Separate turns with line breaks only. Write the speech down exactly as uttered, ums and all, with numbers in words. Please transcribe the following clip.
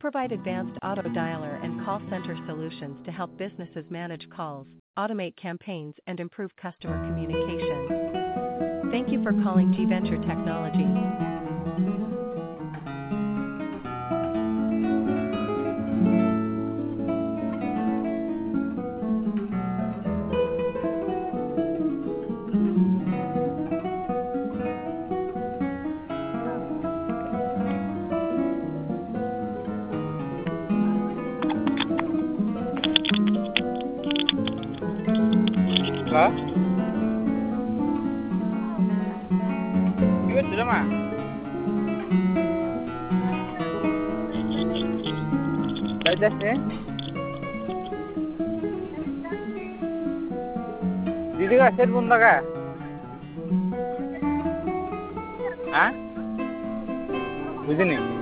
provide advanced auto dialer and call center solutions to help businesses manage calls, automate campaigns, and improve customer communication. Thank you for calling G Venture Technologies.
Halo? Iya, sudah mah. Bajas nih. Didi ka set bunda ka? Hah? বুঝিনি